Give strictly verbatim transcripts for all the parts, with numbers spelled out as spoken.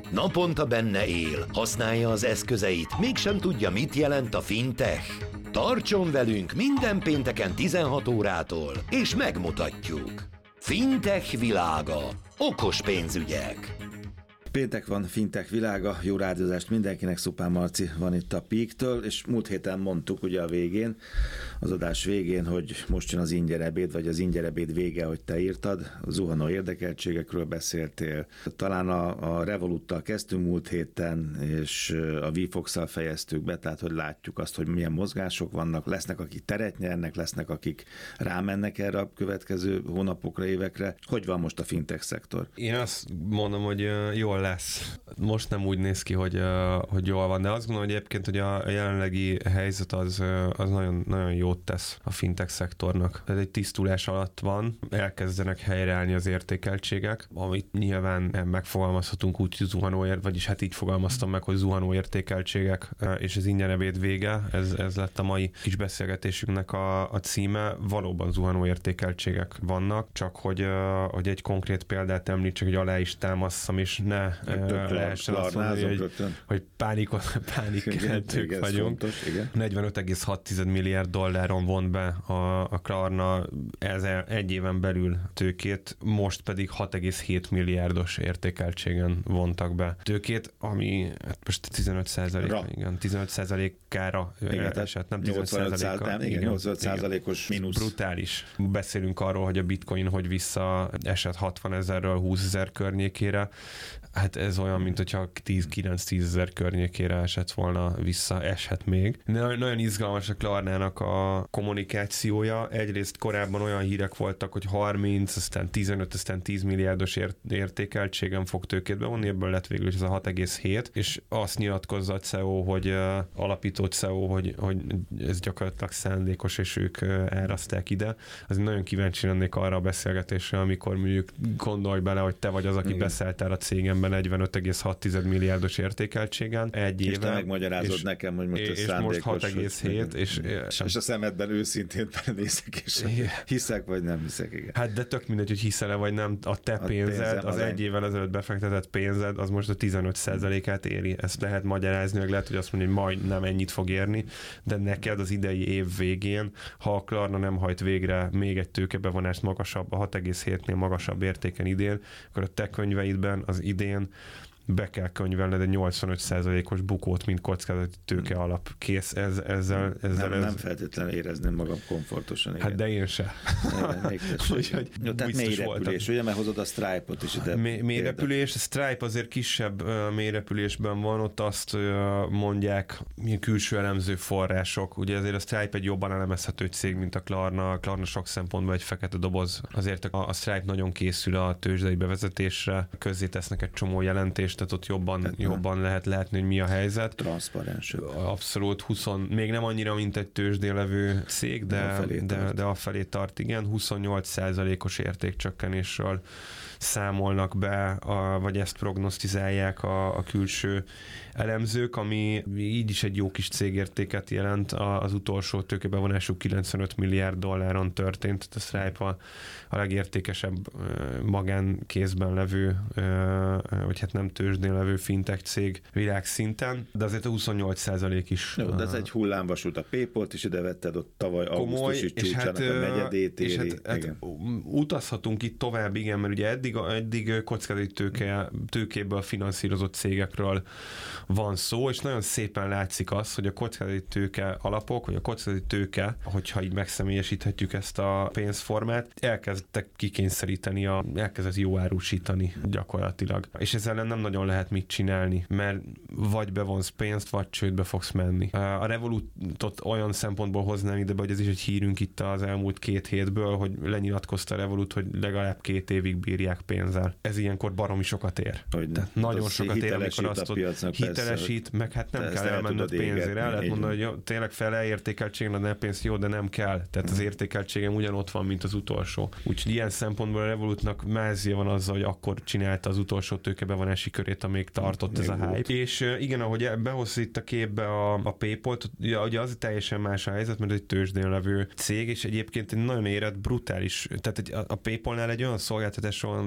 Naponta benne él, használja az eszközeit, mégsem tudja, mit jelent a fintech. Tartson velünk minden pénteken tizenhat órától, és megmutatjuk. Fintech világa. Okos pénzügyek. Péntek van, fintech világa, jó rádiózást mindenkinek, Szupán Marci van itt a Peaktől, és múlt héten mondtuk ugye a végén, az adás végén, hogy most jön az ingyerebéd, vagy az ingyerebéd vége, hogy te írtad, a zuhanó érdekeltségekről beszéltél. Talán a, a Revoluttal kezdtünk múlt héten, és a VFox-szal fejeztük be, tehát hogy látjuk azt, hogy milyen mozgások vannak, lesznek, akik teret nyernek, lesznek, akik rámennek erre a következő hónapokra, évekre. Hogy van most a fintech szektor? Én azt mondom, hogy jól lesz. Most nem úgy néz ki, hogy, hogy jól van, de azt gondolom, hogy egyébként, hogy a jelenlegi helyzet az, az nagyon, nagyon jót tesz a fintech szektornak. Ez egy tisztulás alatt van, elkezdenek helyreállni az értékeltségek, amit nyilván megfogalmazhatunk úgy, hogy zuhanó, vagyis hát így fogalmaztam meg, hogy zuhanó értékeltségek, és az ingyenebéd vége, ez, ez lett a mai kis beszélgetésünknek a, a címe. Valóban zuhanó értékeltségek vannak, csak hogy, hogy egy konkrét példát említsek, hogy alá is támasszam, és ne lehessen azt mondani, hogy, hogy pánikkeltők vagyunk. Fontos, negyvenöt egész hat milliárd dolláron vont be a, a Klarna ez egy éven belül tőkét, most pedig hat egész hét milliárdos értékeltségen vontak be tőkét, ami hát most tizenöt százalék, igen, tizenöt százalékára esett, nem tizenöt százaléka. Igen, nyolcvanöt százalékos mínusz. Brutális. Beszélünk arról, hogy a bitcoin hogy vissza esett hatvanezerről húszezer környékére. Hát ez olyan, mint hogyha tíz-kilenc-tízezer környékére esett volna vissza, eshet még. De nagyon izgalmas a Klarnának a kommunikációja. Egyrészt korábban olyan hírek voltak, hogy harminc, aztán tizenöt, aztán tíz milliárdos értékeltségen fog tőkét bevonni, ebből lett végül is ez a hat egész hét, és azt nyilatkozza a cé e o, hogy uh, alapító cé e o, hogy, hogy ez gyakorlatilag szándékos, és ők uh, elraszták ide. Azért nagyon kíváncsi lennék arra a beszélgetésre, amikor mondjuk gondolj bele, hogy te vagy az, aki beszéltél a cégemben negyvenöt egész hat milliárdos értékeltségen egy éve. És te megmagyarázod és, nekem, hogy most ez szándékos. És most hat egész hét. És, és, és a szemedben őszintén nézek, és hiszek, vagy nem hiszek, igen. Hát de tök mindegy, hogy hiszel-e, vagy nem. A te a pénzed, az egy évvel ezelőtt befektetett pénzed, az most a tizenöt százalékát éri. Ezt lehet magyarázni, meg lehet, hogy azt mondja, hogy majd nem ennyit fog érni, de neked az idei év végén, ha a Klarna nem hajt végre még egy tőkebevonást magasabb, a hat egész hétnél magasabb értéken idén, akkor a te könyveidben az idén be kell könyvelned egy nyolcvanöt százalékos bukót, mint kockázati tőke alap. Kész ez, ezzel. ezzel nem, ez... nem feltétlenül érezném magam komfortosan. Igen. Hát de én se. Úgyhogy jó, tehát mélyrepülés, ugye, mert hozod a Stripe-ot is ide. Mélyrepülés, a Stripe azért kisebb uh, mélyrepülésben van, ott azt uh, mondják, milyen külső elemző források. Ugye azért a Stripe egy jobban elemezhető cég, mint a Klarna. A Klarna sok szempontból egy fekete doboz. Azért a, a Stripe nagyon készül a tőzsdei bevezetésre, közzétesznek egy csomó jelentést, tehát ott jobban, tehát jobban lehet látni, hogy mi a helyzet. Transzparens. Abszolút, húsz, még nem annyira, mint egy tőzsdén levő cég, de, de, afelé de, de afelé tart, igen. huszonnyolc százalékos értékcsökkenésről számolnak be, a, vagy ezt prognosztizálják a, a külső elemzők, ami így is egy jó kis cégértéket jelent. Az utolsó tőkebevonású kilencvenöt milliárd dolláron történt, a Stripe a, a legértékesebb magánkézben levő, vagy hát nem tőzsdén levő fintech cég világszinten, de azért a huszonnyolc százalék is. Jó, de ez egy hullámvasút, a PayPal-t is ide vetted, ott tavaly augusztusi csúcsának hát, a negyedét éri. És hát, hát utazhatunk itt tovább, igen, mert ugye eddig, eddig kockázati tőke, tőkéből finanszírozott cégekről van szó, és nagyon szépen látszik az, hogy a kockázati tőke alapok, vagy a kockázati tőke, hogyha így megszemélyesíthetjük ezt a pénzformát, elkezdtek kikényszeríteni, a, elkezdett jó árusítani gyakorlatilag. És ezzel nem nagyon lehet mit csinálni, mert vagy bevonsz pénzt, vagy csődbe fogsz menni. A Revolutot olyan szempontból hoznám ide be, hogy ez is egy hírünk itt az elmúlt két hétből, hogy lenyilatkozta a Revolut, hogy legalább két évig bírják pénzzel. Ez ilyenkor baromi sokat ér. Tehát nagyon sokat ér, amikor azt ott hitelesít, meg hát nem kell elmenned pénzért. El lehet mondani, hogy jó, tényleg felelértékeltségen adnál pénzt, jó, de nem kell. Tehát az értékeltségem ugyanott van, mint az utolsó. Úgyhogy ilyen szempontból a Revolutnak mázia van azzal, hogy akkor csinálta az utolsó tőkebevonási körét, amíg tartott még ez a hype. Volt. És igen, ahogy behoz itt a képbe a, a PayPal-t, ugye az teljesen más a helyzet, mert egy tőzsdén levő cég, és egyébként egy nagyon érett, brutális, tehát egy, a PayPal-nál egy olyan szolgáltatás van,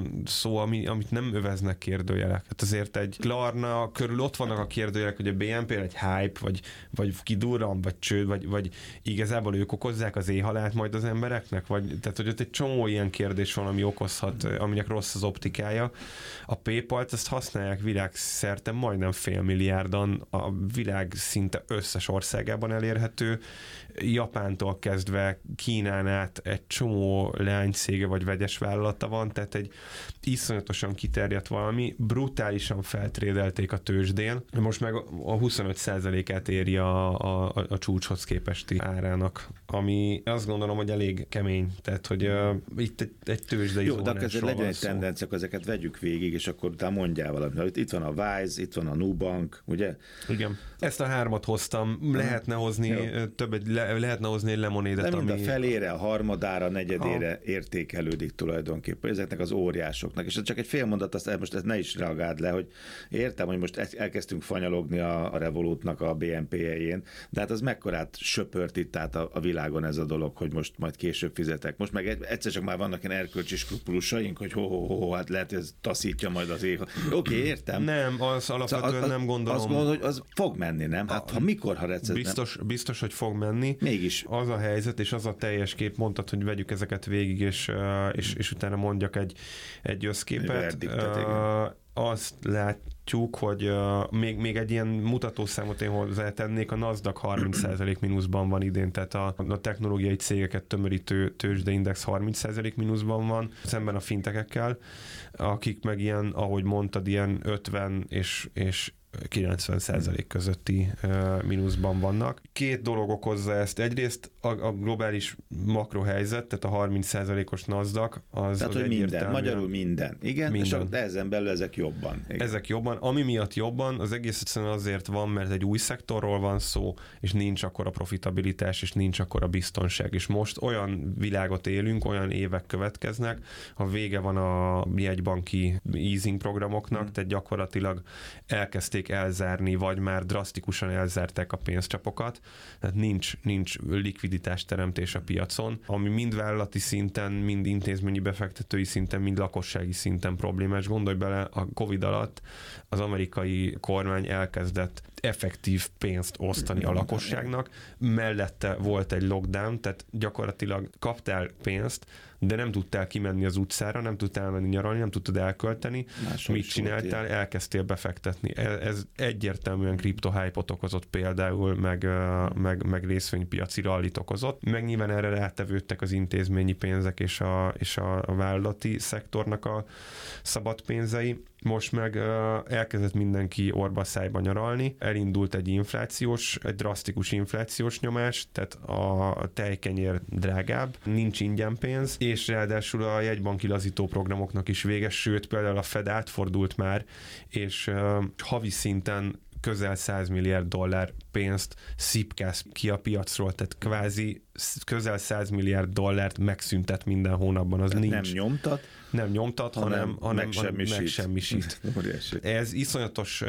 olyan szó, ami, amit nem öveznek kérdőjelek. Hát azért egy Klarna körül ott vannak a kérdőjelek, hogy a bé en pé egy hype, vagy, vagy kidurran, vagy csőd, vagy, vagy igazából ők okozzák az éhhalált majd az embereknek, vagy tehát, hogy ott egy csomó ilyen kérdés van, ami okozhat, aminek rossz az optikája. A PayPal-t ezt használják világszerte majdnem fél milliárdan, a világ szinte összes országában elérhető, Japántól kezdve Kínán át egy csomó leánycége vagy vegyes vállalata van, tehát egy iszonyatosan kiterjedt valami, brutálisan feltrédelték a tőzsdén, most meg a huszonöt százalékát éri a, a, a csúcshoz képesti árának, ami azt gondolom, hogy elég kemény, tehát hogy uh, itt egy, egy tőzsdei Jó, de akkor zónásról legyen van egy szó. tendencia, ezeket vegyük végig, és akkor utána mondjál valamit. Itt van a Wise, itt van a Nubank, ugye? Igen. Ezt a hármat hoztam, lehetne hozni Jó. több egy, le, lehetne hozni egy lemonédet, De mind ami... a felére, a harmadára, a negyedére ha. értékelődik tulajdonképpen ezeknek az óriásoknak. És csak egy fél mondat, azt most ezt ne is reagáld le, hogy értem, hogy most elkezdtünk fanyalogni a, a Revolutnak a bé en pé-jén, de hát az mekkorát söpört itt át a, a világon ez a dolog, hogy most majd később fizetek. Most meg egyszer csak már vannak ilyen erkölcsi skrupulusaink, hogy ho, ho, ho, ho hát lehet, hogy ez taszítja majd az ég. Oké, okay, értem. Nem, az alapvetően szóval az, nem gondolom. Azt mondod, hogy az fog menni, nem? Hát ha mikor, ha recez, biztos, biztos, hogy fog menni. Mégis. Az a helyzet, és az a teljes kép, mondtad, hogy vegyük ezeket végig, és, és, és utána mondjak egy, egy összképet. Egy uh, azt látjuk, hogy uh, még, még egy ilyen mutatószámot én hozzátennék, a NASDAQ harminc százalék mínuszban van idén, tehát a, a technológiai cégeket tömörítő tőzsdeindex harminc százalék mínuszban van, szemben a fintekekkel, akik meg ilyen, ahogy mondtad, ilyen ötven és, és kilencven százalék közötti uh, mínuszban vannak. Két dolog okozza ezt. Egyrészt a, a globális makrohelyzet, tehát a harminc százalékos NASDAQ, az, tehát, az hogy minden, magyarul minden. Igen, minden. És de ezen belül ezek jobban. Igen. Ezek jobban. Ami miatt jobban, az egész egyszerűen azért van, mert egy új szektorról van szó, és nincs akkora profitabilitás, és nincs akkora biztonság. És most olyan világot élünk, olyan évek következnek, ha vége van a jegybanki easing programoknak, hmm. tehát gyakorlatilag elkezdték elzárni, vagy már drasztikusan elzárták a pénzcsapokat, tehát nincs, nincs likviditás teremtés a piacon, ami mind vállalati szinten, mind intézményi befektetői szinten, mind lakossági szinten problémás. Gondolj bele, a Covid alatt az amerikai kormány elkezdett effektív pénzt osztani a lakosságnak, mellette volt egy lockdown, tehát gyakorlatilag kaptál pénzt, de nem tudtál kimenni az utcára, nem tudtál elmenni nyaralni, nem tudtad elkölteni. Máshol mit csináltál? Elkezdtél befektetni. Ez egyértelműen kriptohype-ot okozott például, meg, meg, meg részvénypiaci rallit okozott. Meg nyilván erre rátevődtek az intézményi pénzek és a, és a vállalati szektornak a szabad pénzei. Most meg uh, elkezdett mindenki orba szájba nyaralni, elindult egy inflációs, egy drasztikus inflációs nyomás, tehát a tejkenyér drágább, nincs ingyen pénz, és ráadásul a jegybanki lazító programoknak is véges, sőt például a Fed átfordult már, és uh, havi szinten közel száz milliárd dollár pénzt szipkáz ki a piacról, tehát kvázi közel száz milliárd dollárt megszüntet minden hónapban. Az tehát nincs. Nem nyomtat, nem nyomtat, hanem, hanem, hanem megsemmisít. megsemmisít. Ez iszonyatos uh,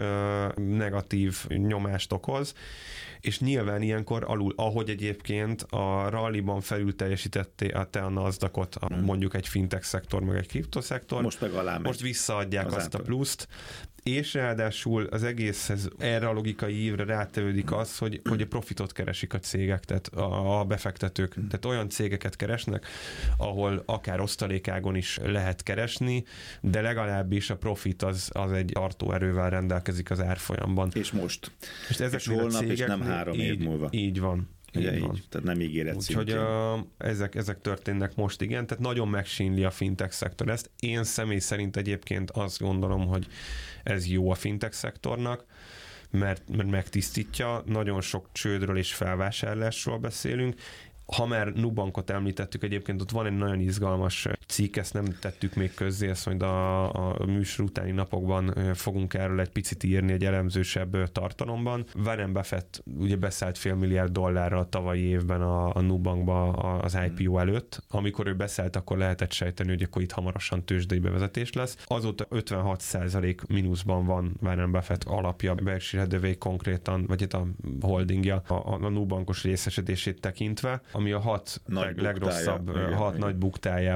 negatív nyomást okoz, és nyilván ilyenkor alul, ahogy egyébként a ralliban felül teljesítette a, te a NASDAQ-ot, a, hmm. mondjuk egy fintech szektor, meg egy kriptoszektor. Most meg alá megy. Most visszaadják az azt ától. A pluszt, és ráadásul az egészhez erre a logikai ívre rátevődik az, hogy, hogy a profitot keresik a cégek, tehát a, a befektetők. Hmm. Tehát olyan cégeket keresnek, ahol akár osztalékágon is lehet keresni, de legalábbis a profit az, az egy tartóerővel rendelkezik az árfolyamban. És most. És, és holnap, és nem három így, év múlva. Így van. Így, így van. Tehát nem ígéret Úgyhogy uh, ezek, ezek történnek most, igen, tehát nagyon megsínli a fintech szektor ezt. Én személy szerint egyébként azt gondolom, hogy ez jó a fintech szektornak, mert, mert megtisztítja, nagyon sok csődről és felvásárlásról beszélünk. Ha már Nubankot említettük, egyébként ott van egy nagyon izgalmas cikk, ezt nem tettük még közzé, ezt majd a, a műsor utáni napokban fogunk erről egy picit írni egy elemzősebb tartalomban. Warren Buffett ugye beszállt fél milliárd dollárral a tavalyi évben a, a Nubankba az i pé o előtt. Amikor ő beszállt, akkor lehetett sejteni, hogy akkor itt hamarosan tőzsdei bevezetés lesz. Azóta ötvenhat százalék mínuszban van Warren Buffett alapja, Berkshire Hathaway konkrétan, vagy itt a holdingja a, a Nubankos részesedését tekintve, ami a hat nagy legrosszabb, buktája, hat igen, nagy buktájában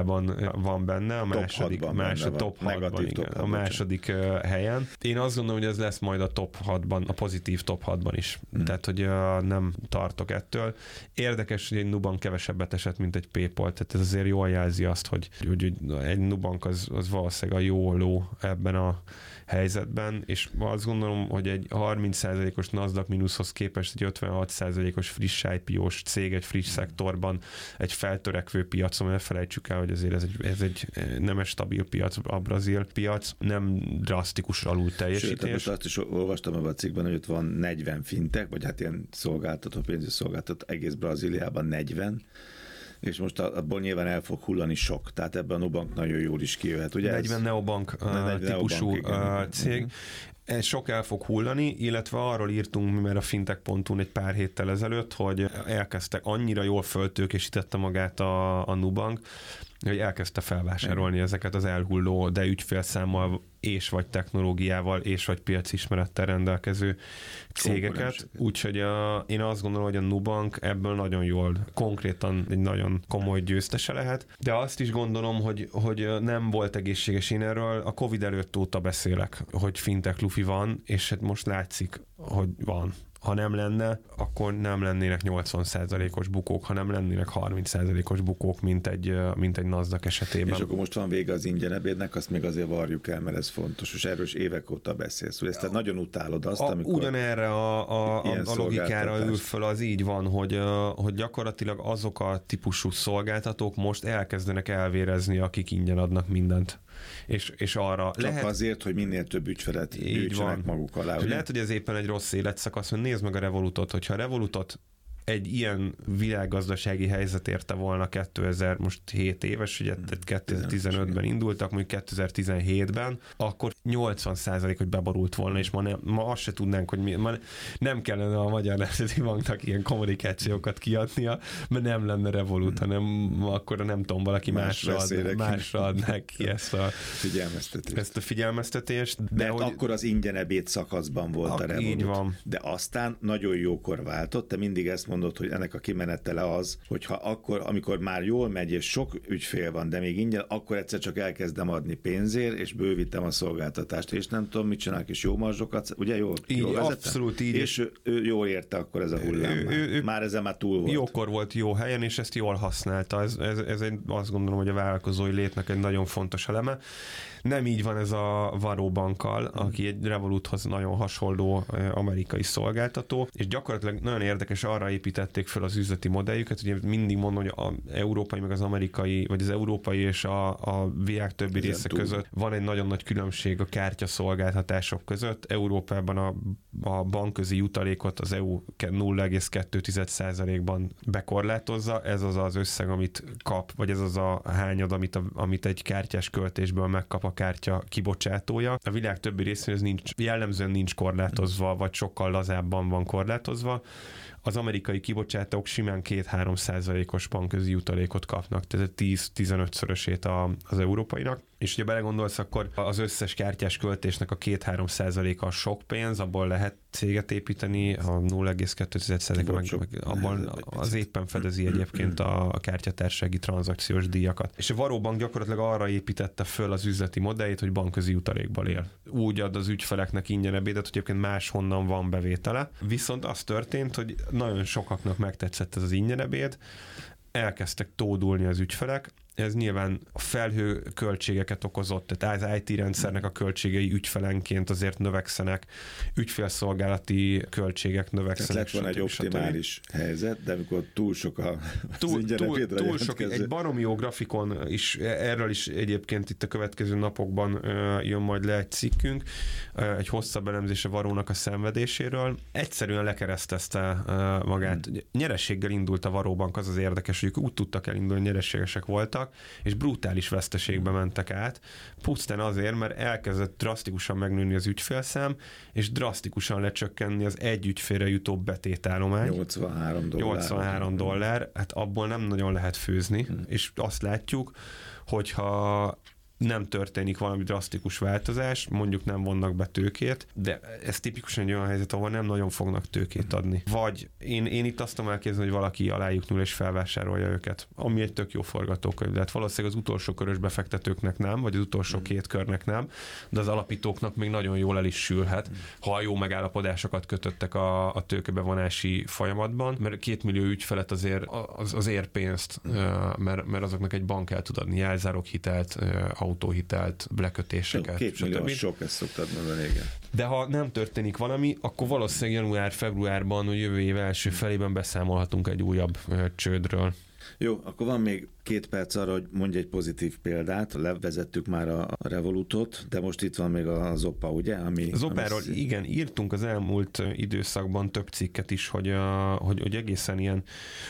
van benne, a második, top másod, benne top van. hatban, igen, top a második uh, helyen. Én azt gondolom, hogy ez lesz majd a top hatban, a pozitív top hatban is. Hmm. Tehát, hogy uh, nem tartok ettől. Érdekes, hogy egy Nubank kevesebbet esett, mint egy PayPal, tehát ez azért jól jelzi azt, hogy, hogy egy Nubank az, az valószínűleg a jó ló ebben a helyzetben, és azt gondolom, hogy egy harminc százalékos Nasdaq mínuszhoz képest egy ötvenhat százalékos friss i pé ó-s cég egy friss szektorban, egy feltörekvő piacon, ne felejtsük el, hogy azért ez egy, ez egy nem egy stabil piac, a brazil piac, nem drasztikus alul teljesítés. Sőt, most azt is olvastam ebben a cikkben, hogy ott van negyven fintek, vagy hát ilyen szolgáltató, pénzügyi szolgáltató, egész Brazíliában negyven, és most abból nyilván el fog hullani sok, tehát ebben a Nubank nagyon jól is kijöhet. Ugye negyven ez? neobank uh, típusú neobank, uh, cég. Uh-huh. Ez sok el fog hullani, illetve arról írtunk mi már a fintech pont hu egy pár héttel ezelőtt, hogy elkezdtek, annyira jól föltőkésítette magát a, a Nubank, hogy elkezdte felvásárolni Igen. ezeket az elhulló, de ügyfélszámmal és vagy technológiával és vagy piacismerettel rendelkező cégeket. Úgyhogy a, én azt gondolom, hogy a Nubank ebből nagyon jól, konkrétan egy nagyon komoly győztese lehet, de azt is gondolom, hogy, hogy nem volt egészséges. Én erről a Covid előtt óta beszélek, hogy fintech lufi van, és hát most látszik, hogy van. Ha nem lenne, akkor nem lennének nyolcvan százalékos bukók, ha nem lennének harminc százalékos bukók, mint egy, mint egy Nasdaq esetében. És akkor most van vége az ingyen ebédnek, azt még azért varjuk el, mert ez fontos, és erről is évek óta beszélsz. Ezt te nagyon utálod azt, a, amikor... Ugyanerre a, a, a, a logikára ül föl, az így van, hogy, hogy gyakorlatilag azok a típusú szolgáltatók most elkezdenek elvérezni, akik ingyen adnak mindent. És, és arra Csak lehet, azért, hogy minél több ügyfelet gyűjtsenek maguk alá. Lehet, hogy ez éppen egy rossz életszakasz, hogy nézd meg a Revolutot, hogyha a Revolutot egy ilyen világgazdasági helyzet érte volna kétezer, most hét éves, ugye kétezer-tizenötben indultak, mondjuk kétezer-tizenhétben, akkor nyolcvan százalék, hogy beborult volna, és ma, ne, ma azt se tudnánk, hogy mi, ma nem kellene a Magyar Nemzeti Banknak ilyen kommunikációkat kiadnia, mert nem lenne Revolut, hmm. hanem akkor nem tudom, valaki Más másra, ad, másra adnák ki ezt a figyelmeztetést. Ezt a figyelmeztetést. De Mert hogy... akkor az ingyen ebéd szakaszban volt Ak- a Revolut. Így van. De aztán nagyon jókor váltott, te mindig ezt mondod, hogy ennek a kimenetele az, hogyha akkor, amikor már jól megy, és sok ügyfél van, de még ingyen, akkor egyszer csak elkezdem adni pénzért, és bővítem a szolgáltatást, és nem tudom, mit csinálok, és jó marzsokat, ugye jól, így, jól vezettem? Abszolút így. És ő, ő jól érte akkor ez a hullám. Ő, ő, ő, már ezen már túl volt. Jókor volt jó helyen, és ezt jól használta. Ez, ez, ez egy, azt gondolom, hogy a vállalkozói létnek egy nagyon fontos eleme. Nem így van ez a Varro bankkal, aki egy Revoluthoz nagyon hasonló amerikai szolgáltató, és gyakorlatilag nagyon érdekes, arra építették fel az üzleti modelljüket, ugye mindig mondom, hogy az európai, meg az amerikai, vagy az európai és a, a világ többi Ezen része túl. között van egy nagyon nagy különbség a kártyaszolgáltatások között. Európában a, a bankközi jutalékot az é u nulla egész kettő százalékban bekorlátozza, ez az az összeg, amit kap, vagy ez az a hányad, amit, a, amit egy kártyás költésből megkap a kártya kibocsátója. A világ többi részén ez nincs, jellemzően nincs korlátozva, vagy sokkal lazábban van korlátozva. Az amerikai kibocsátók simán két-három százalékos bankközi jutalékot kapnak, tehát tíz-tizenötszörösét az európainak. És ugye belegondolsz, akkor az összes kártyás költésnek a két-három százaléka a sok pénz, abból lehet céget építeni, a nulla egész kettő százalék abban az éppen fedezi egyébként a, a kártyatársasági tranzakciós díjakat. És a Varro bank gyakorlatilag arra építette föl az üzleti modelljét, hogy bankközi jutalékból él. Úgy ad az ügyfeleknek ingyen ebédet, hogy egyébként máshonnan van bevétele. Viszont az történt, hogy nagyon sokaknak megtetszett ez az ingyen ebéd, elkezdtek tódulni az ügyfelek, ez nyilván a felhő költségeket okozott, tehát az i té rendszernek a költségei ügyfelenként azért növekszenek, ügyfélszolgálati költségek növekszenek. Tehát lett van egy optimális stb. helyzet, de amikor túl sok a túl, túl, túl sok, egy baromi jó grafikon is, erről is egyébként itt a következő napokban jön majd le egy cikkünk, egy hosszabb elemzés a Varrónak a szenvedéséről. Egyszerűen lekeresztezte magát. Mm. Nyereséggel indult a Varro bank, az az érdekes, hogy úgy tudtak elindulni, nyereségesek voltak, és brutális veszteségbe mentek át, pusztán azért, mert elkezdett drasztikusan megnőni az ügyfélszám, és drasztikusan lecsökkenni az egy ügyfélre jutó betétállomány. nyolcvanhárom dollár. nyolcvanhárom dollár, hát abból nem nagyon lehet főzni, hmm. és azt látjuk, hogyha nem történik valami drasztikus változás, mondjuk nem vonnak be tőkét, de ez tipikusan egy olyan helyzet, ahol nem nagyon fognak tőkét adni. Vagy én, én itt azt tudom elképzelni, hogy valaki alájuk nyúl és felvásárolja őket, ami egy tök jó forgatókönyv. De hát valószínűleg az utolsó körös befektetőknek nem, vagy az utolsó két körnek nem, de az alapítóknak még nagyon jól el is sülhet, ha jó megállapodásokat kötöttek a, a tőkebevonási folyamatban, mert két millió ügyfelet azért az, az ér pénzt, mert, mert azoknak egy bank el tud adni jelzálog hitelt, autóhitelt, lekötéseket. Két millió sok, ezt szoktad mondani, igen. De ha nem történik valami, akkor valószínűleg január-februárban, jövő év első felében beszámolhatunk egy újabb csődről. Jó, akkor van még két perc arra, hogy mondj egy pozitív példát. Levezettük már a Revolutot, de most itt van még a Zopa, ugye? Ami, Zopáról ami... igen, írtunk az elmúlt időszakban több cikket is, hogy, a, hogy, hogy egészen ilyen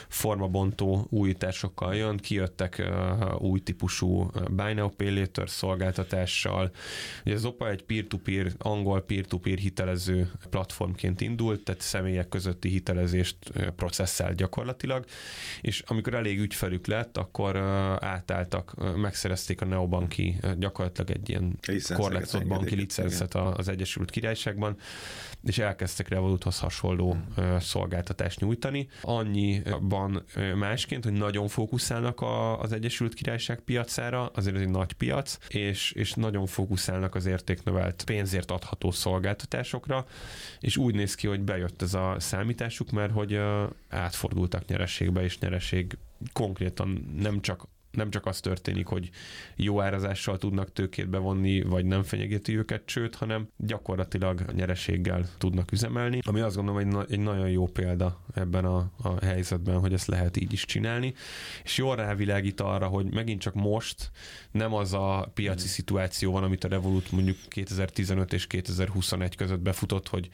formabontó újításokkal jön, kijöttek uh, új típusú Buy Now Pay Later szolgáltatással. Ugye a Zopa egy peer-to-peer, angol peer-to-peer hitelező platformként indult, tehát személyek közötti hitelezést processzál gyakorlatilag, és amikor elég ügyfelük lett, akkor átálltak, megszerezték a neobanki, gyakorlatilag egy ilyen korlátozott banki licenszet az Egyesült Királyságban, és elkezdtek Revoluthoz hasonló hmm. szolgáltatást nyújtani. Annyiban másként, hogy nagyon fókuszálnak az Egyesült Királyság piacára, azért ez egy nagy piac, és, és nagyon fókuszálnak az értéknövelt pénzért adható szolgáltatásokra, és úgy néz ki, hogy bejött ez a számításuk, mert hogy átfordultak nyereségbe, és nyereség konkrétan nem csak nem csak az történik, hogy jó árazással tudnak tőkét bevonni, vagy nem fenyegeti őket csőd, hanem gyakorlatilag nyereséggel tudnak üzemelni, ami azt gondolom egy, na- egy nagyon jó példa ebben a, a helyzetben, hogy ezt lehet így is csinálni, és jól rávilágít arra, hogy megint csak most nem az a piaci szituáció van, amit a Revolut mondjuk kétezer-tizenöt és kétezer-huszonegy között befutott, hogy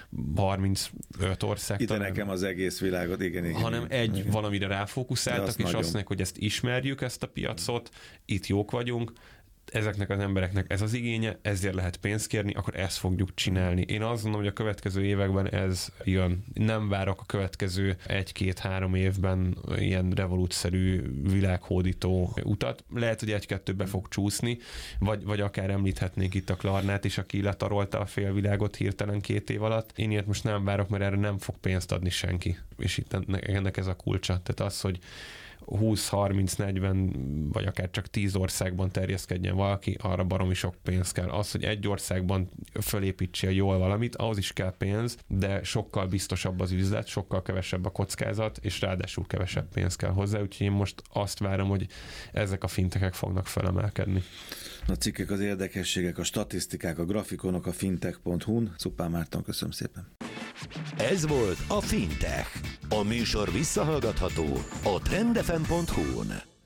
harmincöt ország. Itt nekem az egész világot, igen, igen. Hanem egy igen. valamire ráfókuszáltak, és nagyon. Azt mondják, hogy ezt ismerjük, ezt a piacot, itt jók vagyunk, ezeknek az embereknek ez az igénye, ezért lehet pénzt kérni, akkor ezt fogjuk csinálni. Én azt gondolom, hogy a következő években ez jön. Nem várok a következő egy-két-három évben ilyen Revolut-szerű világhódító utat. Lehet, hogy egy-kettő be fog csúszni, vagy, vagy akár említhetnénk itt a Klarnát is, aki letarolta a félvilágot hirtelen két év alatt. Én ilyet most nem várok, mert erre nem fog pénzt adni senki. És itt ennek ez a kulcsa. Tehát az, hogy húsz, harminc, negyven vagy akár csak tíz országban terjeszkedjen valaki, arra baromi sok pénz kell. Az, hogy egy országban fölépítsél jól valamit, ahhoz is kell pénz, de sokkal biztosabb az üzlet, sokkal kevesebb a kockázat, és ráadásul kevesebb pénz kell hozzá, úgyhogy én most azt várom, hogy ezek a fintekek fognak felemelkedni. A cikkek, az érdekességek, a statisztikák, a grafikonok a fintech pont hu-n. Szupán Márton, köszönöm szépen. Ez volt a Fintech. A műsor visszahallgatható a trend ef em pont hu-n.